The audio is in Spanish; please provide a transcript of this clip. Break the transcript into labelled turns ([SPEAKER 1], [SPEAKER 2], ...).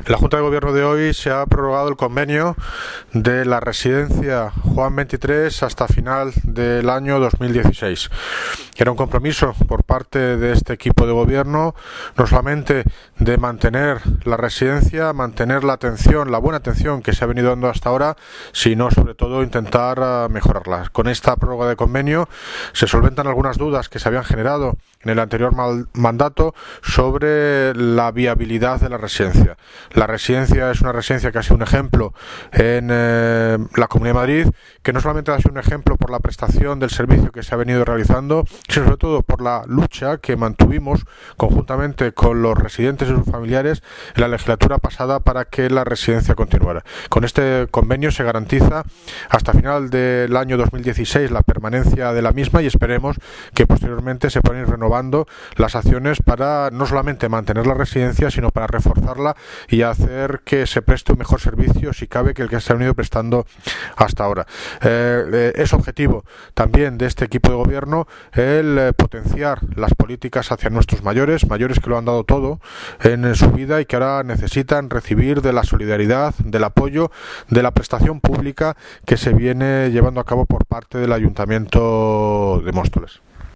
[SPEAKER 1] En la Junta de Gobierno de hoy se ha prorrogado el convenio de la residencia Juan 23 hasta final del año 2016. Era un compromiso por parte de este equipo de gobierno, no solamente de mantener la residencia, mantener la atención, la buena atención que se ha venido dando hasta ahora, sino sobre todo intentar mejorarla. Con esta prórroga de convenio se solventan algunas dudas que se habían generado en el anterior mandato sobre la viabilidad de la residencia. La residencia es una residencia que ha sido un ejemplo en la Comunidad de Madrid, que no solamente ha sido un ejemplo por la prestación del servicio que se ha venido realizando, sino sobre todo por la lucha que mantuvimos conjuntamente con los residentes y sus familiares en la legislatura pasada para que la residencia continuara. Con este convenio se garantiza hasta final del año 2016 la permanencia de la misma y esperemos que posteriormente se puedan ir renovando las acciones para no solamente mantener la residencia, sino para reforzarla y hacer que se preste un mejor servicio, si cabe, que el que se ha venido prestando hasta ahora. Es objetivo también de este equipo de gobierno el potenciar las políticas hacia nuestros mayores que lo han dado todo en su vida y que ahora necesitan recibir de la solidaridad, del apoyo, de la prestación pública que se viene llevando a cabo por parte del Ayuntamiento de Móstoles.